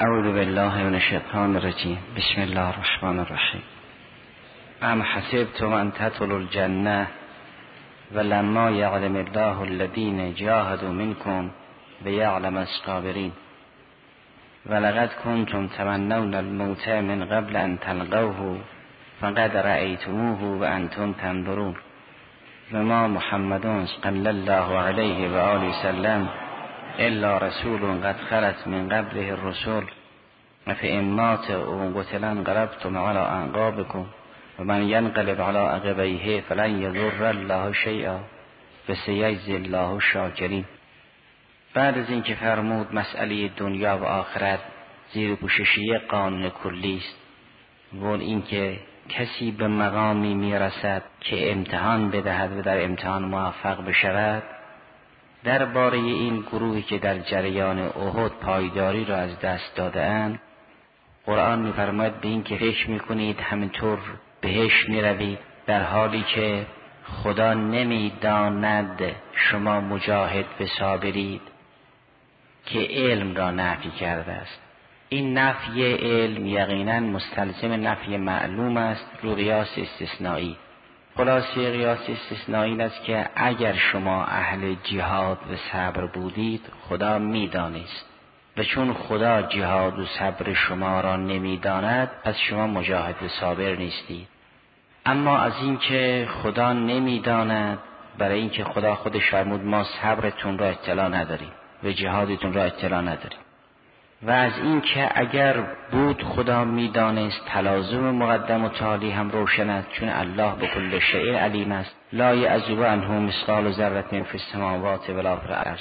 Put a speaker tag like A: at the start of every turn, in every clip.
A: اعوذ بالله من الشیطان الرجیم. بسم الله الرحمن الرحیم. ام حسبتم ان تدخلوا الجنة ولما يعلم الله الذين جاهدوا منكم ويعلم الصابرين ولقد كنتم تمنون الموت من قبل ان تلقوه فقد رأيتموه وانتم تنظرون وما محمد صلى الله عليه وآله وسلم الا رسول قد خلت من قبله الرسل فإن مات او قتل انقلبتم على اعقابكم ومن ينقلب على عقبيه فلن يضر الله شيئا وسيجزي الله الشاکرین. بعد از اینکه فرمود مسئله دنیا و آخرت زیر پوششی قانون کلی است و اینکه کسی به مقامی میرسد که امتحان بدهد و در امتحان موفق بشود، درباره این گروهی که در جریان احد پایداری را از دست داده‌اند قرآن می‌فرماید به این که فکر می‌کنید همینطور بهش می‌روید در حالی که خدا نمی‌داند شما مجاهد و صابرید، که علم را نفی کرده است. این نفی علم یقینا مستلزم نفی معلوم است رو قیاس استثنایی. خلاصه قیاس استثنایی این است که اگر شما اهل جهاد و صبر بودید خدا می‌دانست و چون خدا جهاد و صبر شما را نمی‌داند پس شما مجاهد و صابر نیستید. اما از این که خدا نمی‌داند، برای اینکه خدا خودش فرمود ما صبرتون را اطلاع نداریم و جهادتون را اطلاع نداریم، و از این که اگر بود خدا میدانست تلازم مقدم و تالی هم روشن است، چون الله به کل شیء علیم است. لا یعزب عنه مثقال ذره فی السماوات ولا فی الارض.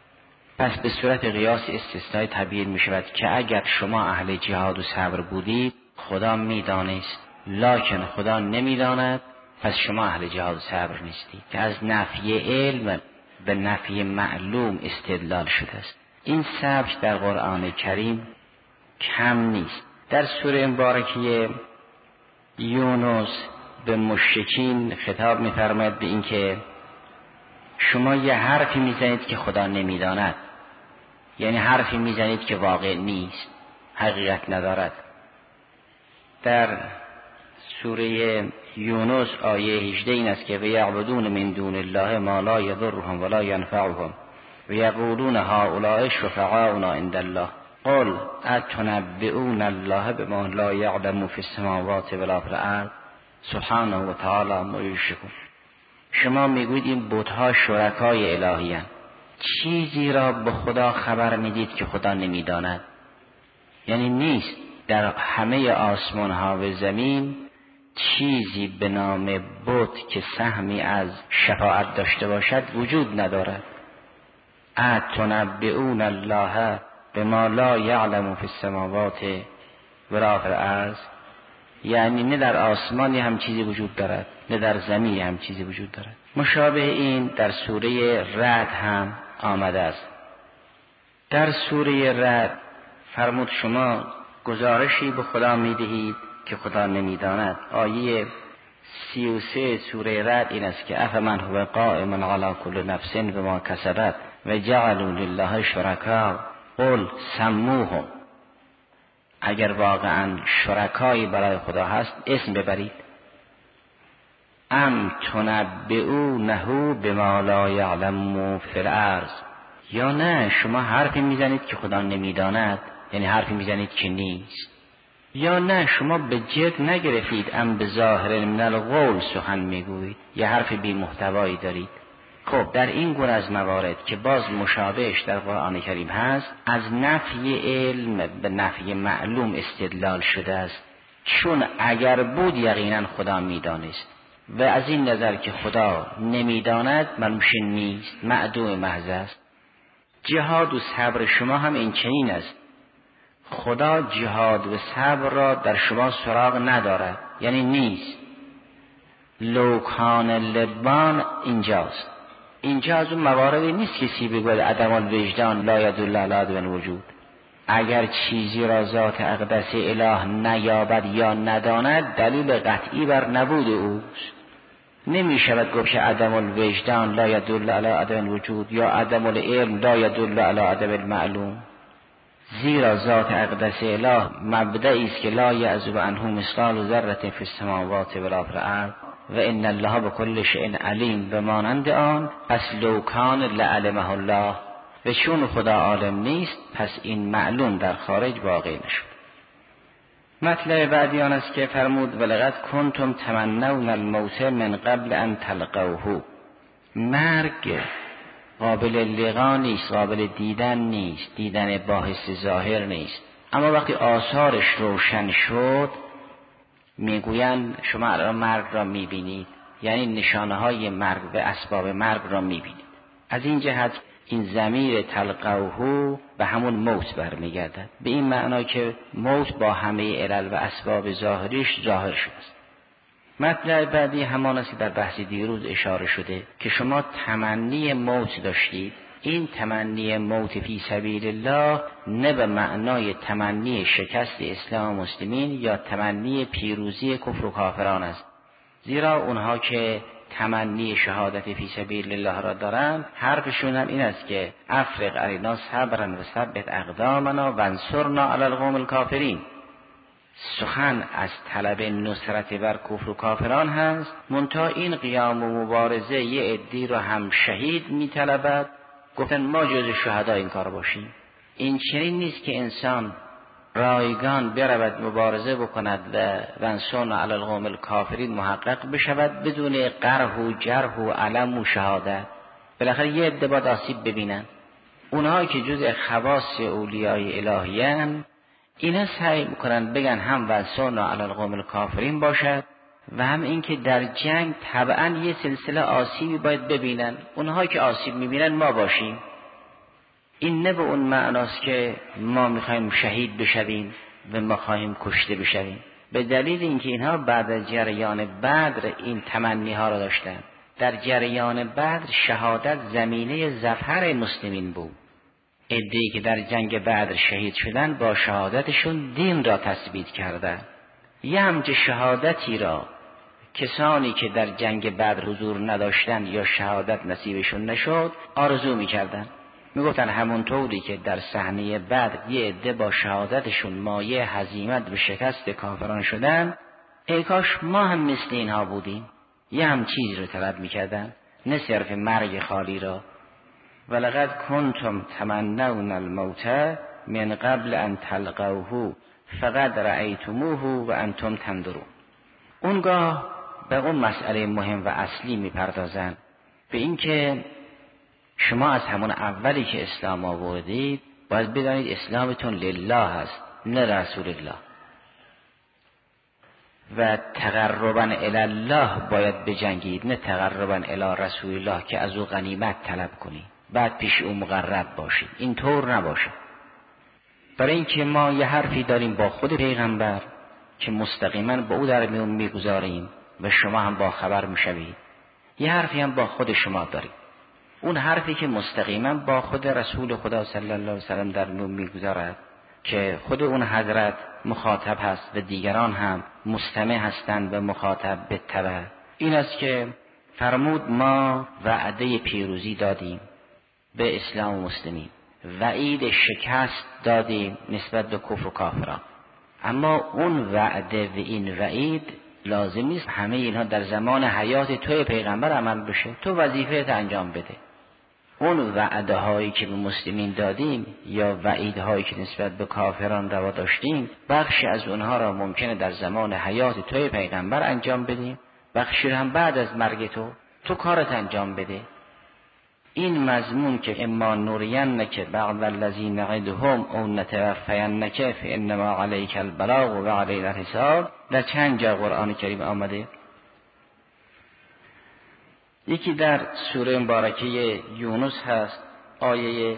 A: پس به صورت قیاس استثنایی تعبیر می شود که اگر شما اهل جهاد و صبر بودید خدا میدانست، لکن خدا نمیداند، پس شما اهل جهاد و صبر نیستید، که از نفی علم به نفی معلوم استدلال شده است. این سبک در قرآن کریم کم نیست. در سوره مبارکه یونس به مشرکین خطاب می‌فرماید به این که شما یه حرفی میزنید که خدا نمیداند، یعنی حرفی میزنید که واقع نیست، حقیقت ندارد. در سوره یونس آیه 18 این است که وَيَعْبُدُونَ مِن دُونِ اللَّهِ مَا لَا يَضُرُّهُمْ وَلَا يَنفَعُهُمْ وَيَقُولُونَ هَؤُلَاءِ شُفَعَاؤُنَا عِندَ اللَّهِ قُلْ أَتُنَبِّئُونَ اللَّهَ بِمَا لَا يَعْلَمُ فِي السَّمَاوَاتِ وَلَا فِي الْأَرْضِ سبحانه و تعالی عما یشرکون. شما میگویید این بت‌ها شرکای الهی اند، چیزی را به خدا خبر میدید که خدا نمیداند، یعنی نیست در همه آسمان ها و زمین چیزی به نام بت که سهمی از شفاعت داشته باشد وجود ندارد. اتنبئون الله بما لا یعلم فی السماوات ولا فی الارض، یعنی نه در آسمانی هم چیزی وجود دارد نه در زمینی هم چیزی وجود دارد. مشابه این در سوره رعد هم آمده است. در سوره رعد فرمود شما گزارشی به خدا میدهید که خدا نمیداند. آیه 33 سوره رعد این است که افمن هو قائم علی کل نفس بما کسبت و جعلوا لله شرکا قل سموهم. اگر واقعا شرکایی برای خدا هست اسم ببرید. ام تنبئونه بما لا یعلم فی الارض، یا نه شما حرفی میزنید که خدا نمیداند، یعنی حرفی میزنید که نیست. یا نه شما به جد نگرفتید ام به ظاهر من القول سخن میگویید، یه حرف بی محتوایی دارید. خب در این گونه از موارد که باز مشابهش در قرآن کریم هست، از نفی علم به نفی معلوم استدلال شده است، چون اگر بود یقینا خدا میدانست، و از این نظر که خدا نمیداند ممکن نیست، معدوم محض است. جهاد و صبر شما هم این چنین است، خدا جهاد و صبر را در شما سراغ ندارد، یعنی نیست. لوکان لبان اینجاست. اینجا از اون مواردی نیست که کسی بگوید عدم الوجدان لا یدل علی عدم الوجود. اگر چیزی را ذات اقدس اله نیابد یا نداند دلیل قطعی بر نبود اوست. نمی شود گفت که عدم الوجدان لا یدل علی عدم الوجود یا عدم العلم لا یدل علی عدم المعلوم. زیرا ذات اقدس اله مبدعی است که لا یعزب عنه مثقال ذره فی السماوات ولا فی الارض و ان الله بكل شیء علیم. به مانند آن پس لو کان لعلمه الله، و چون خدا عالم نیست پس این معلوم در خارج واقع نشد. مطلب بعدی آن است که فرمود ولقد کنتم تمنون الموت من قبل ان تلقوه. مرگ قابل لقا نیست، قابل دیدن نیست، دیدن با حس ظاهر نیست، اما وقتی آثارش روشن شد میگویند شما الان مرگ را میبینید، یعنی نشانه های مرگ و اسباب مرگ را میبینید. از این جهت این ضمیر تلقوه به همون موت برمیگردد، به این معنا که موت با همه علل و اسباب ظاهریش ظاهر شده است. مطلب بعدی همان است که در بحث دیروز اشاره شده که شما تمنی موت داشتید. این تمنی موت فی سبیل الله نه به معنای تمنی شکست اسلام و مسلمین یا تمنی پیروزی کفر و کافران است، زیرا اونها که تمنی شهادت فی سبیل الله را دارند حرفشون هم این است که افرغ علینا صبرا و ثبت اقدامنا و انصرنا علی القوم الکافرین. سخن از طلب نصرت بر کفر و کافران هست، منتها این قیام و مبارزه یه عدی را هم شهید میطلبد. گفتن ما جز شهدا این کار باشیم. این چنین نیست که انسان رایگان برود مبارزه بکند و انصرنا علی القوم الکافرین محقق بشود بدون قرح و جرح و علم و شهادت. بالاخره یه عده باید آسیب ببینن. اونهایی که جز خواص اولیای الهیان اینا سعی میکنن بگن هم انصرنا علی القوم الکافرین باشد و هم اینکه در جنگ طبعا یه سلسله آسیبی باید ببینن. اونهایی که آسیب میبینن ما باشیم. این نه به اون معناست که ما میخوایم شهید بشویم و ما خواهیم کشته بشویم، به دلیل اینکه اینها بعد از جریان بدر این تمنی ها را داشتن. در جریان بدر شهادت زمینه ظفر مسلمین بود. عده‌ای که در جنگ بدر شهید شدن با شهادتشون دین را تثبیت کردن. یه همچه شهادتی را کسانی که در جنگ بدر حضور نداشتن یا شهادت نصیبشون نشد آرزو میکردن. میگفتن همونطوری که در صحنه بدر یه عده با شهادتشون مایه هزیمت و شکست کافران شدن، ای کاش ما هم مثل اینها بودیم. یه هم چیز رو طلب میکردن، نه صرف مرگ خالی را. ولقد کنتم تمنون الموت من قبل ان تلقوه فقد رأیتموه و انتم تنظرون. اونگاه به اون مسئله مهم و اصلی میپردازن، به این که شما از همون اولی که اسلام آوردید باید بدانید اسلامتون لله است نه رسول الله، و تقربا الی الله باید بجنگید نه تقربا الی رسول الله که از او غنیمت طلب کنید بعد پیش او مقرب باشید. این طور نباشه. برای اینکه ما یه حرفی داریم با خود پیغمبر که مستقیما با او در میون میگذاریم و شما هم با خبر میشوید، یه حرفی هم با خود شما داریم. اون حرفی که مستقیما با خود رسول خدا صلی الله علیه وسلم در میون میگذارد که خود اون حضرت مخاطب هست و دیگران هم مستمع هستند و مخاطب به تبع، این است که فرمود ما وعده پیروزی دادیم به اسلام و مسلمین، وعید شکست دادیم نسبت به کفر و کافران. اما اون وعده و این وعید لازم نیست همه اینها در زمان حیات توی پیغمبر عمل بشه. تو وظیفه انجام بده. اون وعده هایی که به مسلمین دادیم یا وعید هایی که نسبت به کافران روا داشتیم، بخشی از اونها را ممکنه در زمان حیات توی پیغمبر انجام بدیم، بخشی هم بعد از مرگ تو کارت انجام بده. این مضمون که اما نورینک بعض الذی نعدهم او نتوفینک فانما علیک البلاغ و علینا الحساب در چند جا قرآن کریم آمده. یکی در سوره مبارکه یونس هست، آیه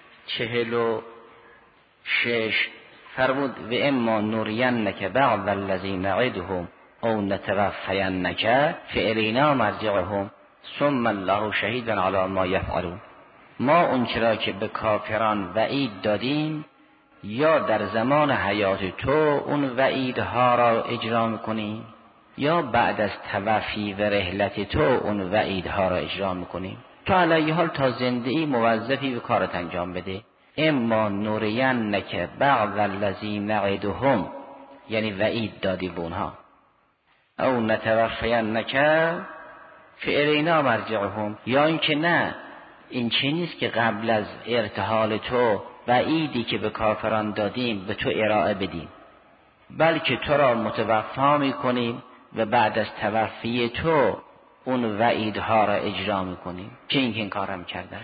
A: 46 فرمود و اما نورینک بعض الذی نعدهم او نتوفینک فالینا مرجعهم ثم الله شهید علی ما یفعلون. ما اون چرا که به کافران وعید دادیم یا در زمان حیات تو اون وعیدها را اجرا میکنیم یا بعد از توفی و رحلت تو اون وعیدها را اجرا میکنیم. تو علیه حال تا زندگی موظفی به کارت انجام بده. اما نورینک بعض الذی نعدهم، یعنی وعید دادی به اونها، او نتوفینک فالینا مرجعهم، یا اینکه نه، این چه نیست که قبل از ارتحال تو وعیدی که به کافران دادیم به تو ارائه بدیم، بلکه تو را متوفا میکنیم و بعد از توفی تو اون وعیدها را اجرا میکنیم که این کارم کردن.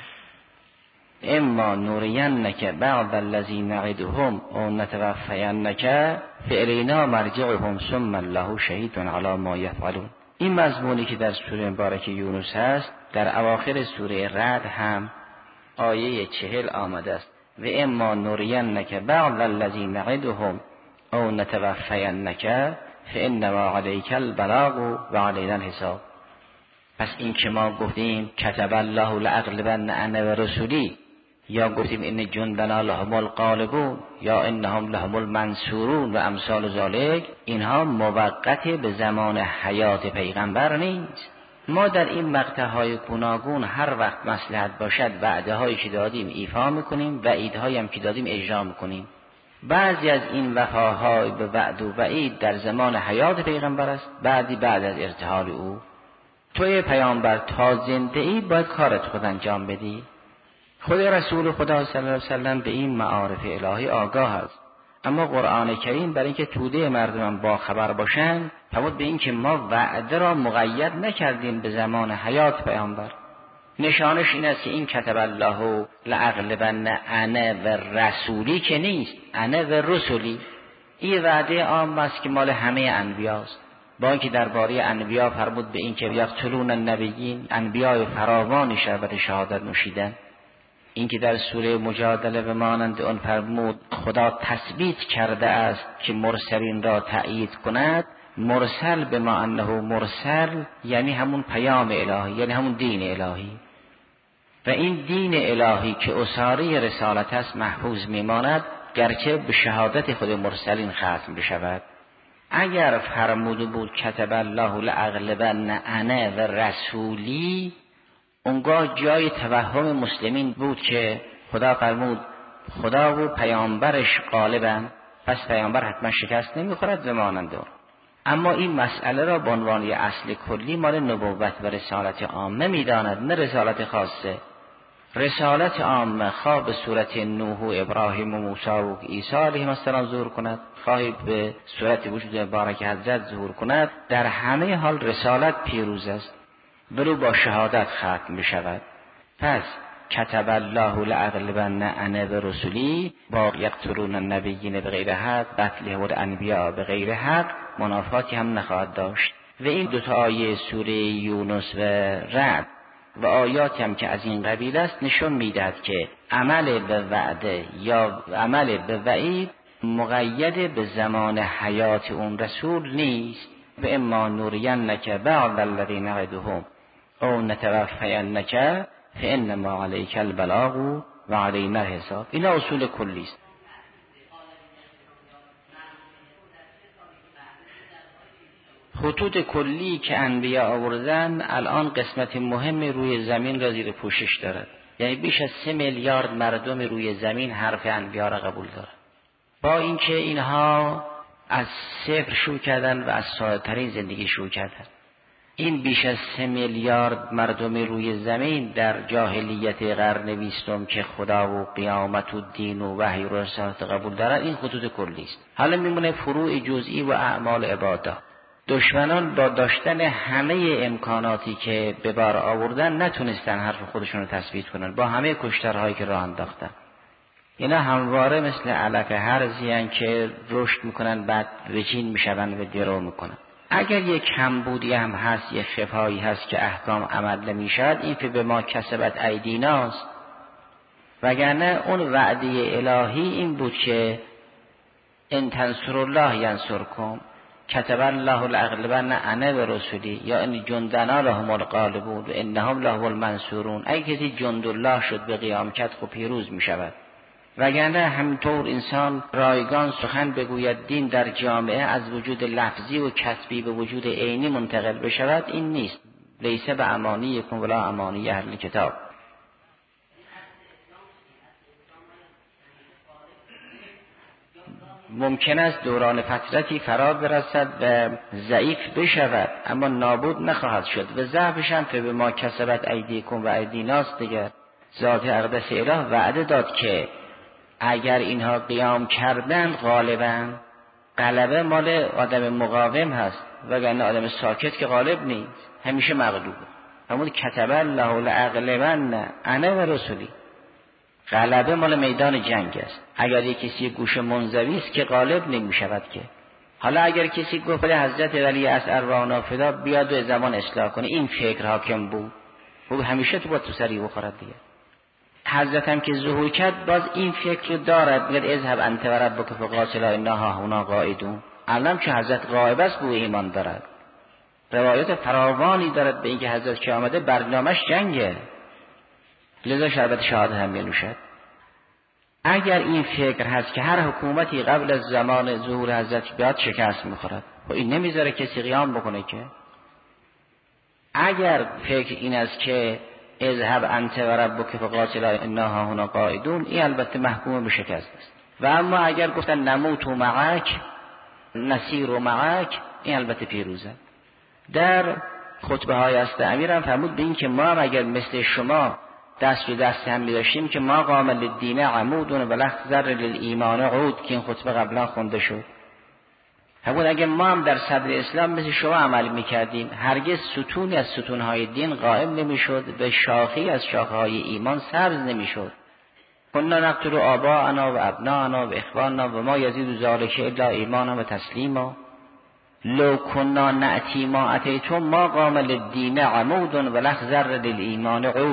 A: اما نورینک بعض الذی نعدهم او نتوفینک فالینا مرجعهم ثم الله شهید علی ما یفعلون. این مضمونی که در سوره مبارکه یونس هست در اواخر سوره رعد هم آیه 40 آمده است: و اما نورینک بعض الذی نعدهم او نتوفینک فانما علیک البلاغ و علینا الحساب. پس این که ما گفتیم کتب الله لاغلبن انا و رسولی، یا گفتیم ان جندنا لهم الغالبون، یا انهم لهم المنصورون و امثال ذالک، اینها موقت به زمان حیات پیغمبر نیست. ما در این مقطع‌های گوناگون هر وقت مصلحت باشد وعده‌هایی که دادیم ایفا می‌کنیم، وعیدهایی هم که دادیم اجرا می‌کنیم. بعضی از این وفاهای به وعد و وعید در زمان حیات پیغمبر است، بعضی بعد از ارتحال او. توی پیامبر تا زنده ای باید کارت خود انجام بدی. خود رسول خدا صلی الله علیه وسلم به این معارف الهی آگاه است، اما قرآن کریم برای اینکه توده مردم با خبر باشند فرمود به این که ما وعده را مقید نکردیم به زمان حیات پیامبر. نشانش این است که این کتب الله لاغلبن انا و رسولی که نیست، انا و رسولی. این وعده عام است که مال همه انبیاست، با اینکه درباره انبیا فرمود به این که یقتلون النبیین، انبیای فراوانی شربت شهادت نوشیدن. این که در سوره مجادله به مانند آن فرمود خدا تثبیت کرده است که مرسلین را تأیید کند. مرسل به ما انه مرسل یعنی همون پیام الهی، یعنی همون دین الهی، و این دین الهی که اساری رسالت است محفوظ میماند، گرچه به شهادت خود مرسلین ختم بشود. اگر فرموده بود کتب الله لاغلبن انا و رسولی، اونگاه جای توهم مسلمین بود که خدا فرمود خدا و پیامبرش غالبن، پس پیامبر حتما شکست نمیخورد و مانند اون. اما این مسئله را به عنوان اصل کلی مال نبوت و رسالت عامه میداند، نه رسالت خاصه. رسالت عامه خواه به صورت نوح و ابراهیم و موسی و عیسی علیهم السلام ظهور کند، خواهی به صورت وجود مبارک حضرت ظهور کند، در همه حال رسالت پیروز است، ولو با شهادت ختم بشود. پس کتب الله لاغلبن انا و رسولی با یقتلون النبیین بغیر حق، قتلهم الانبیاء بغیر حق منافاتی هم نخواهد داشت. و این دوتا آیه سوره یونس و رعد و آیاتی هم که از این قبیل است نشون میدهد که عمل به وعده یا عمل به وعید مقید به زمان حیات اون رسول نیست. و اما نورینک بعض الذی نعدهم او نتوفینک فانما علیک البلاغ و علینا الحساب. این اصول کلی است. خطوط کلی که انبیا آوردن الان قسمت مهم روی زمین را زیر پوشش دارد، یعنی بیش از 3 میلیارد مردم روی زمین حرف انبیا را قبول دارد، با اینکه اینها از صفر شروع کردن و از ساده‌ترین زندگی شروع کردن. این بیش از 3 میلیارد مردم روی زمین در جاهلیت قرن 20 که خدا و قیامت و دین و وحی و رسالت قبول دارن، این خطوط کلی است. حالا میمونه فروع جزئی و اعمال عباده. دشمنان با داشتن همه امکاناتی که به بار آوردن نتونستن حرف خودشون رو تثبیت کنن، با همه کشتارهایی که راه انداختن. اینا همواره مثل علف هرزی هستند که رشد میکنن بعد وجین میشون و درو میکنن. اگر یک کمبودی هم هست، یک خفایی هست که احکام عمل نمیشد، این به ما کسبت ایدیناست. وگرنه اون وعده الهی این بود که ان تنصر الله ینصرکم، کتب الله لاغلبن انا و رسولی، یا ان جندنا لهم الغالبون و انهم لهم المنصورون. اگه کسی جند الله شد به قیامت خب پیروز می شود. وگرنه همینطور انسان رایگان سخن بگوید دین در جامعه از وجود لفظی و کسبی به وجود عینی منتقل بشود، این نیست. لیس به امانیکم ولا امانی اهل کتاب. ممکن است دوران فترتی فرا برسد و ضعیف بشود اما نابود نخواهد شد و ضعفش هم به ما کسبت ایدیکم و ایدیناست دیگر. ذات اقدس اله وعده داد که اگر اینها قیام کردن غالبا غلبه مال آدم مقاوم هست وگرنه آدم ساکت که غالب نیست، همیشه مغلوبه. همون کتب الله لأغلبن انا و رسولی، غلبه مال میدان جنگ است. اگر یک کسی گوش منزوی است که غالب نمی شود که. حالا اگر کسی گفت حضرت ولی اصغر رانا فدا بیاد و زمان اصلاح کنه، این فکر حاکم بود، او همیشه تو باید تو سری بخورد دیگه. حضرت هم که ظهور کرد باز این فکر رو دارد، میگه اذهب انت و ربک فقاتلا انا هاهنا قاعدون. الان که حضرت غایب است به ایمان دارد، روایت فراوانی دارد به اینکه حضرت که آمده برنامه‌اش جنگه، لذا شربت شهادت هم می‌نوشد. اگر این فکر هست که هر حکومتی قبل از زمان ظهور حضرت بیاد شکست می‌خورد، و این نمیذاره کسی قیام بکنه که. اگر فکر این است که اذهب انت و ربک فقاتلا انا هاهنا قاعدون، این البته محکوم به شکست است. و اما اگر گفتن نموت معک نسیر معک، این البته پیروزه. در خطبه های است امیرم فرمود به این که ما هم اگر مثل شما دست به دست هم می‌داشتیم که ما قام للدین عمود و لخذر للایمان عود، که این خطبه قبلا خونده شد. فرمود اگر ما هم در صدر اسلام مثل شما عمل می‌کردیم، هرگز ستونی از ستونهای دین قائم نمی‌شد و شاخی از شاخه‌های ایمان سبز نمی‌شد. کنا نقتل آباءنا و ابناءنا و اخواننا و ما یزید ذلک الا ایمانا و تسلیما لو کنا نأتی ما اتیتم ما قام للدین عمود و لخذر للایمان عود.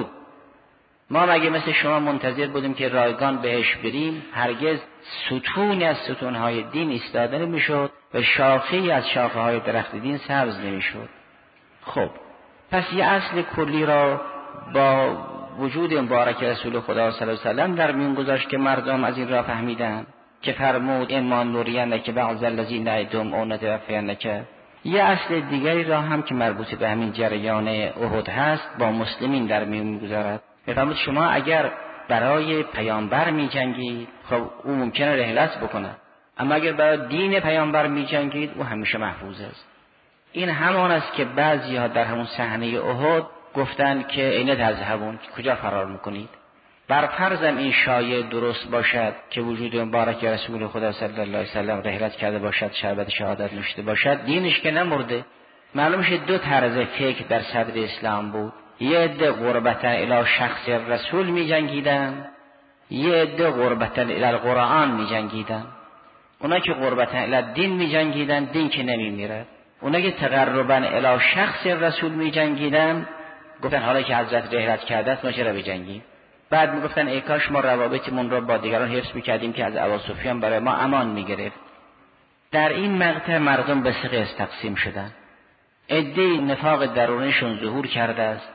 A: ما مگه مثل شما منتظر بودیم که رایگان بهش بریم، هرگز ستونی از ستونهای دین ایستاده نمیشد و شاخه‌ای از شاخه‌های درخت دین سبز نمیشد. خب پس یه اصل کلی را با وجود مبارک رسول خدا صلی الله علیه و سلم در میون گذاشت که مردم از این را فهمیدن که فرمود ایمان نوریان که بعض الذین نعدهم او نتوفیان که. یه اصل دیگری را هم که مربوط به همین جریان احد هست با مسلمین در میون میگذارد. میفرمود شما اگر برای پیامبر میجنگید، خب او ممکنه رحلت بکنه، اما اگر برای دین پیامبر میجنگید او همیشه محفوظ است. این همان است که بعضی‌ها در همون صحنه احد گفتن که اینه تذهبون، کجا فرار میکنید؟ بر فرضم این شایعه درست باشد که وجود مبارک رسول خدا صلی الله علیه و سلم رحلت کرده باشد، شربت شهادت نوشیده باشد، دینش که نمرده. معلوم شد دو طرز فکر در صدر اسلام بود. یه عده قربتن الی شخص رسول می جنگیدن، یه عده قربتن الی القرآن می جنگیدن. اونا که قربتن الی دین می جنگیدن، دین که نمی میره. اونا که تقربن الی شخص رسول می جنگیدن، گفتن حالا که حضرت رحلت کرده است ما چرا بجنگیم؟ بعد می گفتن ای کاش ما روابطمون را با دیگران حفظ می کردیم که از ابو سفیان برای ما امان می گرفت. در این مقطع مردم به سه قسم تقسیم شدن. عده‌ای نفاق درونیشون ظهور کرده است،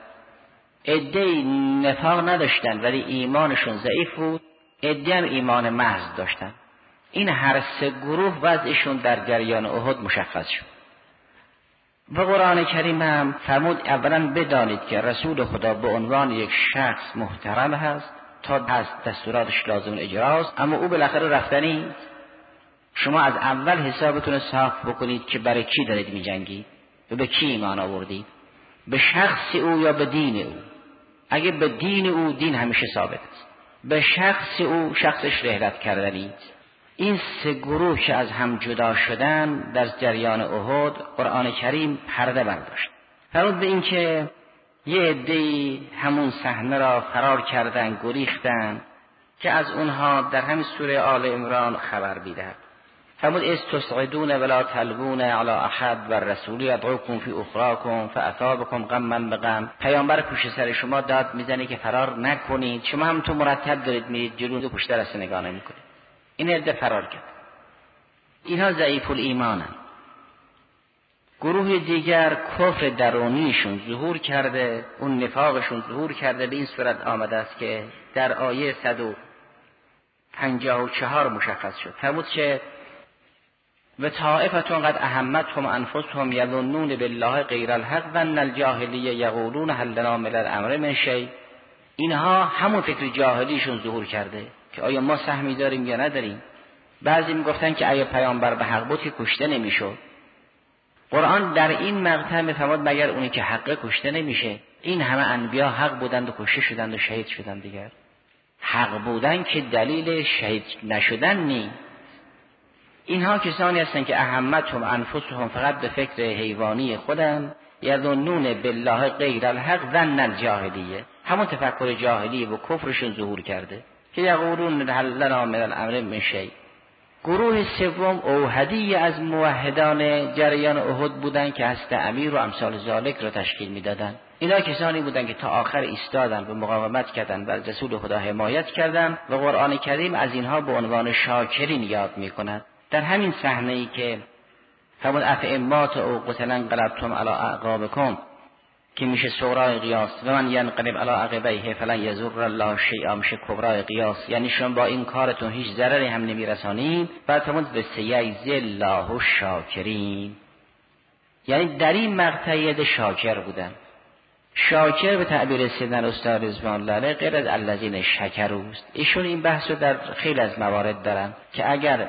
A: عده‌ای نفاق نداشتن ولی ایمانشون ضعیف بود، عده‌ای هم ایمان محض داشتن. این هر سه گروه وضعشون در جریان احد مشخص شد. و قرآن کریم هم فرمود اولا بدانید که رسول خدا به عنوان یک شخص محترم هست، تا از دستوراتش لازم اجراست، اما او بالاخره رفتنی. شما از اول حسابتون صاف بکنید که برای کی دارید می‌جنگید و به کی ایمان آوردید، به شخص او یا به دین او. اگه به دین او، دین همیشه ثابت است، به شخص او، شخصش رحلت کردنی. این سه گروه که از هم جدا شدن در جریان احد، قرآن کریم پرده برداشت. فرمود به این که یه عده‌ای همون صحنه را فرار کردن، گریختن، که از اونها در همین سوره آل عمران خبر می‌دهد. فرمود استسعدون ولا تلوون علی احد و رسول یدعوکم فی اخراکم فاثابکم غما بغم. پیامبر پشت سر شما داد میزنه که فرار نکنید، شما هم تو مرتب دارید میرید جلو، پشت دست نگاه نمی‌کنید. این عده فرار کرد. اینها ضعیف الایمانند. گروه دیگر کفر درونیشون ظهور کرده، اون نفاقشون ظهور کرده. به این صورت آمده است که در آیه 154 مشخص شد. فرمود که و طائفتون قد اهمتهم انفسهم یظنون بالله غیر الحق و ان الجاهلیه یقولون هل لنا من الامر من شیء. اینها همون فکر جاهلیشون ظهور کرده که آیا ما سهمی داریم یا نداریم. بعضی میگفتن که اگه پیامبر به حق بود که کشته نمیشد. قرآن در این مقطع میفرماد مگر اونی که حق کشته نمیشه؟ این همه انبیا حق بودند و کشته شدند و شهید شدند دیگر. حق بودن که دلیل شهید نشدن نی. اینها کسانی هستند که اهمتهم انفسهم، فقط به فکر حیوانی خودند. یظنون بالله غیر الحق ظن الجاهلیه، همون تفکر جاهلی و کفرشون ظهور کرده که یقولون هل لنا من الامر من شیء. گروه سوم اوحدی از موحدان جریان احد بودند که هست امیر و امثال ذالک را تشکیل میدادند. اینا کسانی بودند که تا آخر ایستادند و مقاومت کردند و از رسول خدا حمایت کردند و قرآن کریم از اینها به عنوان شاکرین یاد میکند. در همین صحنه‌ای که همون افئمات او قتلا انقلبتم علی اعقابکم که میشه صغرای قیاس و من ینقلب علی عقبیه فلن یضر الله شیئا، میشه کبرای قیاس، یعنی شما با این کارتون هیچ ضرری هم نمیرسانید. بعد همون به سیجزی الله الشاکرین، یعنی در این مقطع شاکر بودن. شاکر به تعبیر سیدنا استاد رضوان الله علیه غیر از الذین شکروست. ایشون این بحثو در خیلی از موارد دارن که اگر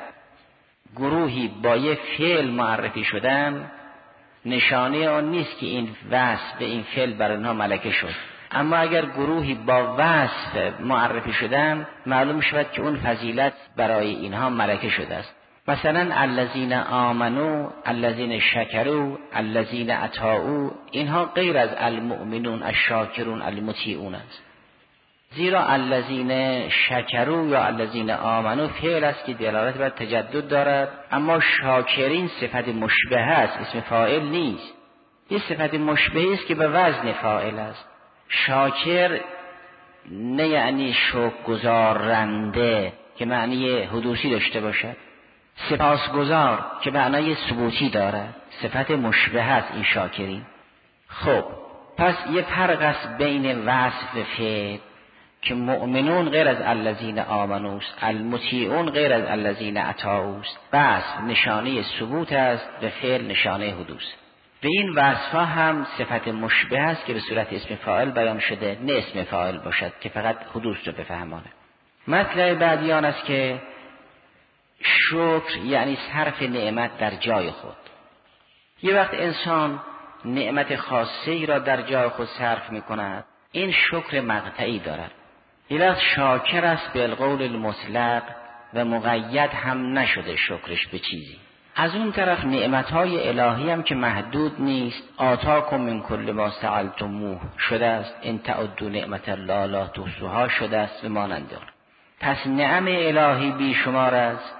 A: گروهی با یه فعل معرفی شدن نشانه آن نیست که این وصف به این فعل بر اونها ملکه شد، اما اگر گروهی با وصف معرفی شدن معلوم شود که اون فضیلت برای اینها ملکه شده است. مثلا الذین آمنو، الذین شکروا، الذین اطاعوا، اینها غیر از المؤمنون الشاکرون المطیعون است. زیرا الذین شکروا یا الذین آمنو فعل است که دلالت بر تجدد دارد، اما شاکرین صفت مشبه است، اسم فاعل نیست. این صفت مشبه است که به وزن فاعل است. شاکر نه یعنی شکرگزارنده که معنی حدوثی داشته باشد، سپاسگزار که معنی ثبوتی دارد، صفت مشبه است این شاکرین. خب پس یه فرق است بین وصف فعل که مؤمنون غیر از الذین آمنوست، المطیعون غیر از الذین اطاعوست. وصف نشانه ثبوت است، به فعل نشانه حدوث. به این وصفها هم صفت مشبه است که به صورت اسم فاعل بیان شده، نه اسم فاعل باشد که فقط حدوث رو بفهمانه. مطلب بعدیان است که شکر یعنی صرف نعمت در جای خود. یه وقت انسان نعمت خاصی را در جای خود صرف می کند، این شکر مقطعی دارد. یه وقت شاکر است به القول المطلق و مقید هم نشده شکرش به چیزی. از اون طرف نعمتهای الهی هم که محدود نیست، آتاکم من کل ما سألتموه شده است، ان تعدوا نعمت الله لا تحصوها شده است و مانند آن. پس نعم الهی بیشمار است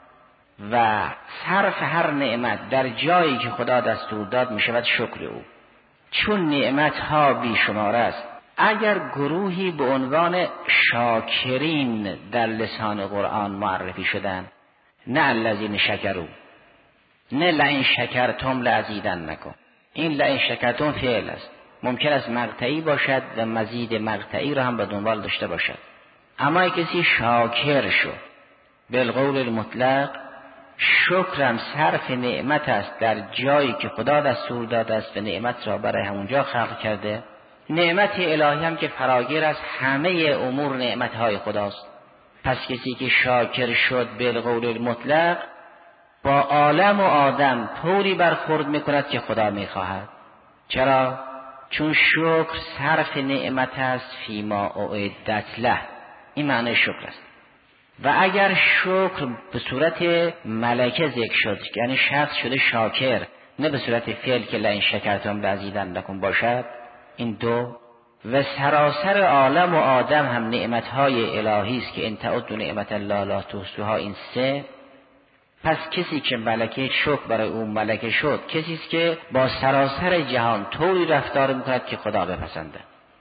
A: و صرف هر نعمت در جایی که خدا دستور داد می شود شکر او. چون نعمت ها بیشمار است، اگر گروهی به عنوان شاکرین در لسان قرآن معرفی شدن، نه الذین شکروا، نه لئن شکرتم لازیدنکم، این لئن شکرتم فعل است، ممکن است مقطعی باشد و مزید مقطعی را هم به دنبال داشته باشد. اما کسی شاکر شد بالقول المطلق، شکرم صرف نعمت است در جایی که خدا دستور داده است و نعمت را برای همونجا خلق کرده. نعمت الهی هم که فراگیر است، همه امور نعمت های خداست. پس کسی که شاکر شد بالقول المطلق با عالم و آدم طوری برخورد میکند که خدا میخواهد. چرا؟ چون شکر صرف نعمت است فیما اعدت له، این معنی شکر است. و اگر شکر به صورت ملکه ذکر شد، یعنی شخص شده شاکر، نه به صورت فعل که لئن شکرتم لازیدنکم باشد، این دو. و سراسر عالم و آدم هم نعمتهای الهی است که ان تعدوا نعمت الله لا تحصوها، این سه. پس کسی که ملکه شکر برای اون ملکه شد، کسی است که با سراسر جهان طوری رفتار میکند که خدا بپسنده.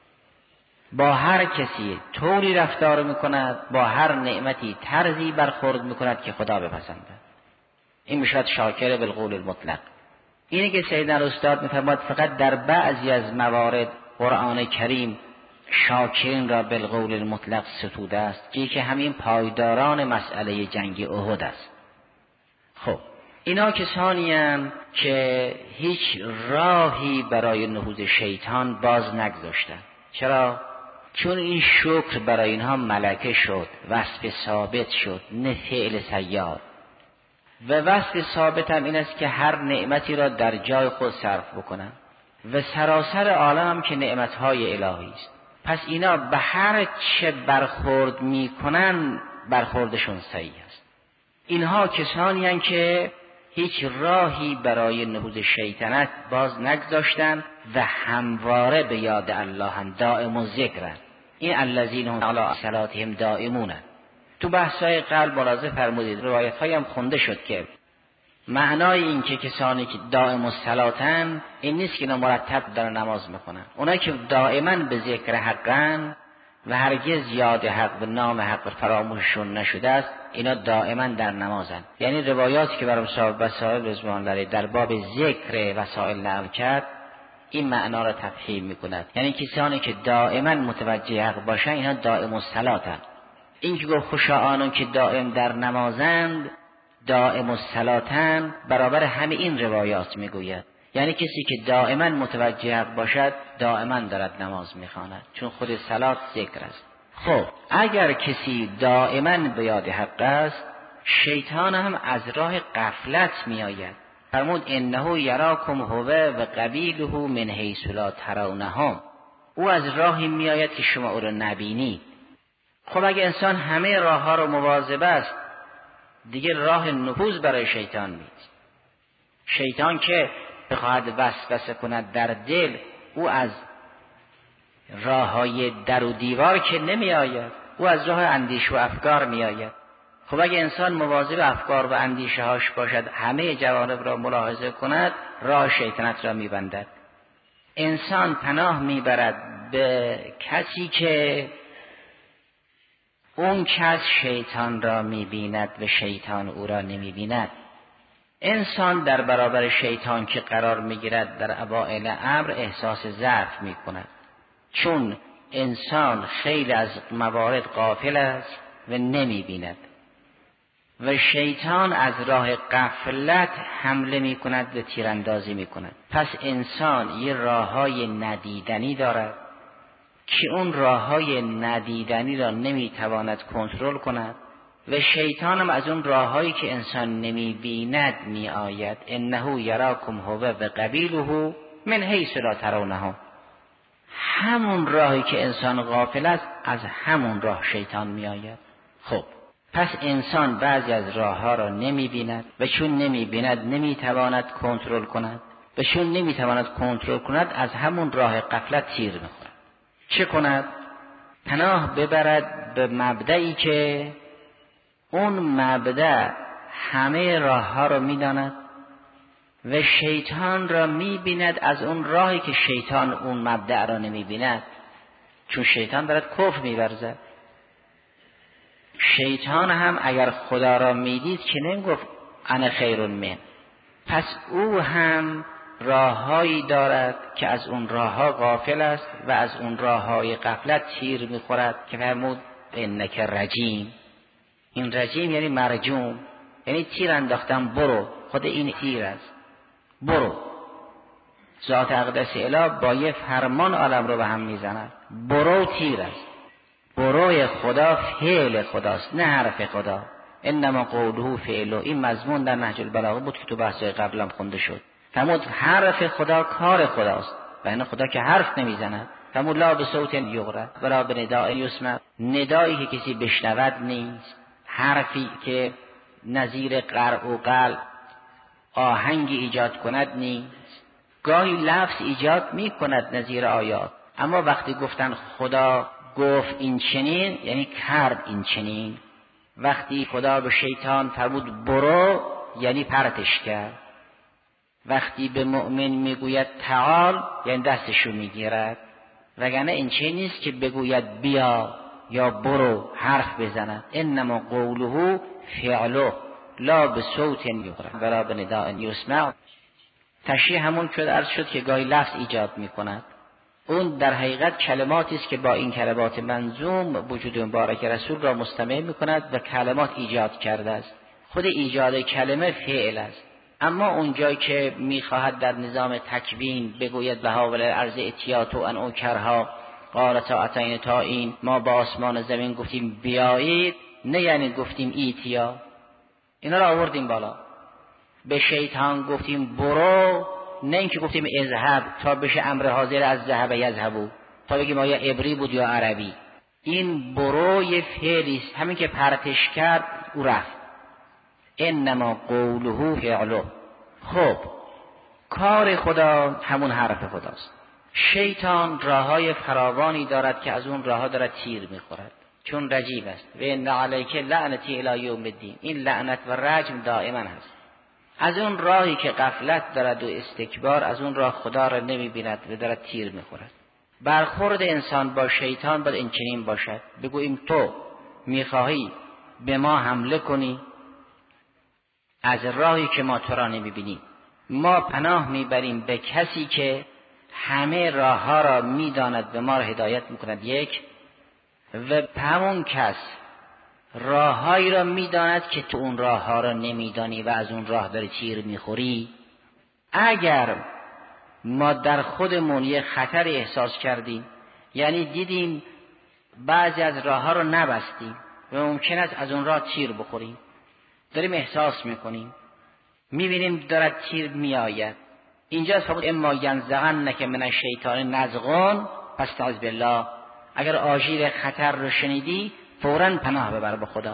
A: با هر کسی طوری رفتار میکند، با هر نعمتی طرزی برخورد میکند که خدا بپسنده. این میشود شاکر بالقول المطلق. اینه که سیدنا استاد میفرماد فقط در بعضی از موارد قرآن کریم شاکرین را بالقول المطلق ستوده است، که همین پایداران مسئله جنگ احد است. خب اینا کسانی هستند که هیچ راهی برای نفوذ شیطان باز نگذاشتند. چرا؟ چون این شکر برای اینها ملکه شد، وصف ثابت شد، نه فعل سیار. و وصف ثابت هم این است که هر نعمتی را در جای خود صرف بکنن و سراسر عالم هم که نعمتهای الهی است. پس اینا به هر چه برخورد میکنن برخوردشون صحیح است. اینها کسانی هستند که هیچ راهی برای نفوذ شیطنت باز نگذاشتن و همواره به یاد الله هم دائم و ذکرن. این الذین هم علی صلاتهم دائمون. تو بحث‌های قبل ملاحظه فرمودید، روایت‌های هم خونده شد که معنای این که کسانی که دائم الصلاتن این نیست که اینا مرتب دارن نماز میخونن. اونایی که دائما به ذکر حقن و هرگز یاد حق و نام حق فراموششون نشده است، اینا دائما در نمازن. یعنی روایاتی که برام صاحب رضوان الله در باب ذکر وسائل نقل کرد این معنا را تفهیم میکند. یعنی کسانی که دائما متوجه حق باشن اینا دائم الصلاتن. این که گفت خشاعانون که دائم در نمازند دائم الصلاتن برابر همه این روایات میگوید. یعنی کسی که دائما متوجه حق باشد دائما دارد نماز میخواند، چون خود صلات ذکر است. خب اگر کسی دائما به یاد حق است، شیطان هم از راه غفلت میآید. فرمود انه یراکم هو و قبیله من حیث لا ترونهم. او از راهی میآید که شما او را نبینید. خب اگه انسان همه راه ها رو مواظب است، دیگه راه نفوذ برای شیطان نیست. شیطان که بخواهد وسوسه کند در دل، او از راه های در و دیوار که نمی آید، او از راه اندیشه و افکار می آید. خب اگه انسان مواظب افکار و اندیشه هاش باشد، همه جوانب را ملاحظه کند، راه شیطنت را می بندد. انسان پناه می برد به کسی که اون کس شیطان را می بیند و شیطان او را نمی بیند. انسان در برابر شیطان که قرار می گیرد در اوائل امر احساس ضعف می کند، چون انسان خیلی از موارد غافل است و نمی بیند و شیطان از راه غفلت حمله می کند و تیراندازی می کند. پس انسان یه راههای ندیدنی دارد که اون راههای ندیدنی را نمی تواند کنترل کند و شیطان هم از اون راههایی که انسان نمی بیند می آید. انه یراکم هو و قبیله من حیث لا ترونهم. همون راهی که انسان غافل است از همون راه شیطان می آید. خب پس انسان بعضی از راه ها را نمی بیند و چون نمی بیند نمی تواند کنترل کند و چون نمی تواند کنترل کند از همون راه غفلت تیر می خورد. چه کند؟ پناه ببرد به مبدئی که اون مبدأ همه راه ها را می داند و شیطان را می بیند از اون راهی که شیطان اون مبدأ را نمی بیند، چون شیطان دارد کفر می ورزد. شیطان هم اگر خدا را می دید که نمی گفت انا خیر من. پس او هم راههایی دارد که از اون راهها غافل است و از اون راههای غفلت تیر می خورد که فرمود انک رجیم. این رجیم یعنی مرجوم، یعنی تیر انداختم برو. خود این تیر است، برو. ذات اقدس اله با یه فرمان عالم رو به هم میزند. برو تیر است. بروی خدا فعل خداست نه حرف خدا. انما قوله فعل. این مضمون در نهج البلاغه بود که تو بحث‌های قبلم خونده شد. فرمود حرف خدا کار خداست و این خدا که حرف نمیزند. فرمود لا بصوت یغرى ولا بنداء یسمع. ندایی که کسی بشنود نیست، حرفی که نظیر قرع و قلع آهنگی ایجاد کند نیست. گاهی لفظ ایجاد می کند نظیر آیات، اما وقتی گفتن خدا گفت این چنین یعنی کرد این چنین. وقتی خدا به شیطان فرمود برو یعنی پرتش کرد. وقتی به مؤمن میگوید تعال یعنی دستشو میگیرد. وگرنه این چه نیست که بگوید بیا یا برو حرف بزند. انما قوله فعله لا بصوت یغرى ولا بنداء یسمع. تشریح همون عرض شد که گاهی لفظ ایجاد میکند. اون در حقیقت کلماتی است که با این کلمات منظوم وجود مبارک رسول را مستمع میکند و کلمات ایجاد کرده است. خود ایجاد کلمه فعل است. اما اون جایی که میخواهد در نظام تکوین بگوید بهاول ارض اتیات و ان اوکرها قالتا اتینا طائعین، ما با آسمان و زمین گفتیم بیایید، نه یعنی گفتیم ایتیا، اینا رو آوردیم بالا. به شیطان گفتیم برو، نه اینکه گفتیم اذهب تا بشه امر حاضر از ذهب یذهبو، تا بگیم آیا عبری بود یا عربی. این برو یه فعلی است، همین که پرتش کرد او رفت. انما قوله فعله. خب کار خدا همون حرف خداست. شیطان راههای فراوانی دارد که از اون راهها دارد تیر میخورد، چون رجیم است. و ان علیک لعنتی الی یوم الدین، این لعنت و رجم دائما هست. از اون راهی که غفلت دارد و استکبار، از اون راه خدا را نمیبیند و دارد تیر میخورد. برخورد انسان با شیطان باید این چنین باشد، بگوییم تو میخواهی به ما حمله کنی از راهی که ما تو را نمیبینیم، ما پناه میبریم به کسی که همه راه ها را میداند، به ما را هدایت میکند. یک، و همون کس راههایی را میداند که تو اون راه ها را نمیدانی و از اون راه داری تیر میخوری. اگر ما در خودمون یه خطر احساس کردیم، یعنی دیدیم بعضی از راه ها را نبستیم و ممکن است از اون راه تیر بخوریم، داریم احساس میکنیم، میبینیم دارد تیر میآید، اینجاست فقط اما ینزغنک من الشیطان نزغون فاستعذ بالله. اگر آژیر خطر رو شنیدی فوراً پناه ببر به خدا.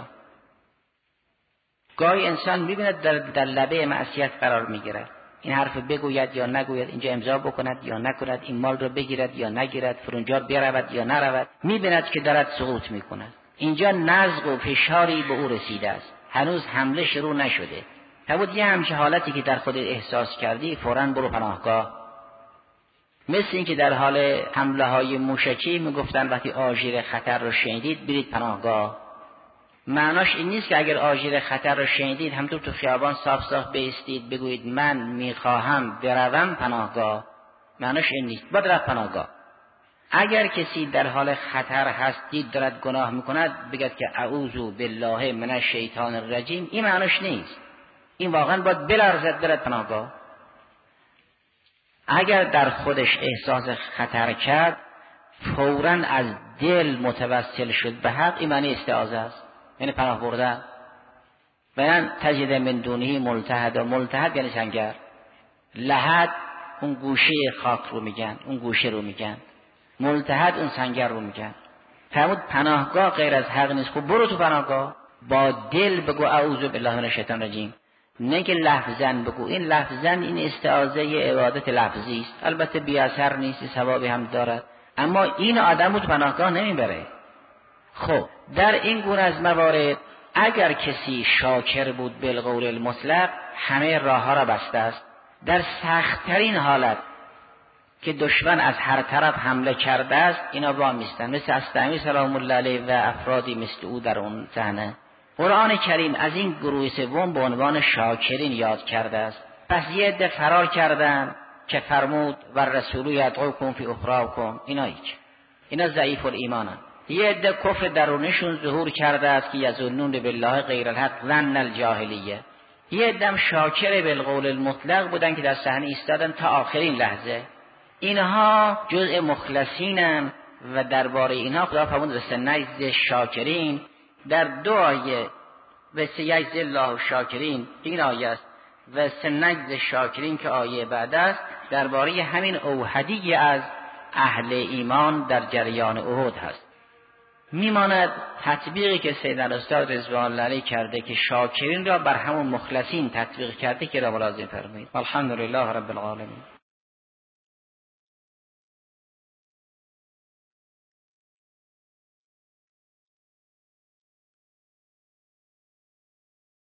A: گاهی انسان میبیند در لبه معصیت قرار میگیرد، این حرف بگوید یا نگوید، اینجا امضا بکند یا نکند، این مال رو بگیرد یا نگیرد، فرونجا برود یا نرود، میبیند که دارد سقوط میکند. اینجا نزغ و فشاری به او رسیده است، هنوز حمله شروع نشده. بود یه همچه حالتی که در خودت احساس کردی فوراً برو پناهگاه. مثل این که در حال حمله های موشکی میگفتن وقتی آژیر خطر رو شنیدید برید پناهگاه. معناش این نیست که اگر آژیر خطر رو شنیدید همطور تو خیابان صاف صاف بایستید بگویید من میخواهم بروم پناهگاه. معناش این نیست، باید رفت پناهگاه. اگر کسی در حال خطر هست، دید دارد گناه میکند، بگید که اعوذ بالله من الشیطان الرجیم، این معناش نیست. این واقعا باید بلرزد برد پناهگاه. اگر در خودش احساس خطر کرد، فوراً از دل متوسل شد به حق، این معنی استعاذه است، یعنی پناه بردن. بیان تجد من دونه ملتحد، و ملتحد یعنی سنگر. لحد اون گوشه خاک رو میگن، اون گوشه رو میگن. ملتحد اون سنگر رو میگن. فرمود پناهگاه غیر از حق نیست. خب برو تو پناهگاه، با دل بگو اعوذ بالله من الشیطان الرجیم، نه که لفظاً بگو. این لفظاً این استعاذه عبادت لفظی است، البته بی اثر نیست، ثوابی هم دارد، اما این آدم رو تو پناهگاه نمیبره. خب در این گونه از موارد اگر کسی شاکر بود بالقول المطلق، همه راه ها را بسته است. در سخت‌ترین حالت که دشمن از هر طرف حمله کرده است، اینا وامیستن، مثل استعمی سلام الله علیه و افرادی مثل او در اون صحنه. قرآن کریم از این گروه سوم به عنوان شاکرین یاد کرده است. پس یه عده فرار کردن که فرمود و رسول یدعوکم فی اخراکم، اینا ضعیف الایمانن. یه عده کفر درونشون ظهور کرده است که یظنون بالله غیر الحق ظن الجاهلیه. یه عده شاکر بالقول المطلق بودن که در صحنه ایستادن تا آخرین لحظه. اینها جزء مخلصینن و درباره اینها خدا فرمود رسنجز شاکرین در دو آیه، و سیجزی الله الشاکرین این آیه است، و سنجز شاکرین که آیه بعد است درباره همین اوحدی از اهل ایمان در جریان احد هست. میماند تطبیقی که سید الاستاد رضوان الله علیه کرده که شاکرین را بر همون مخلصین تطبیق کرده که را ملاحظه فرمایید. الحمدلله رب العالمین.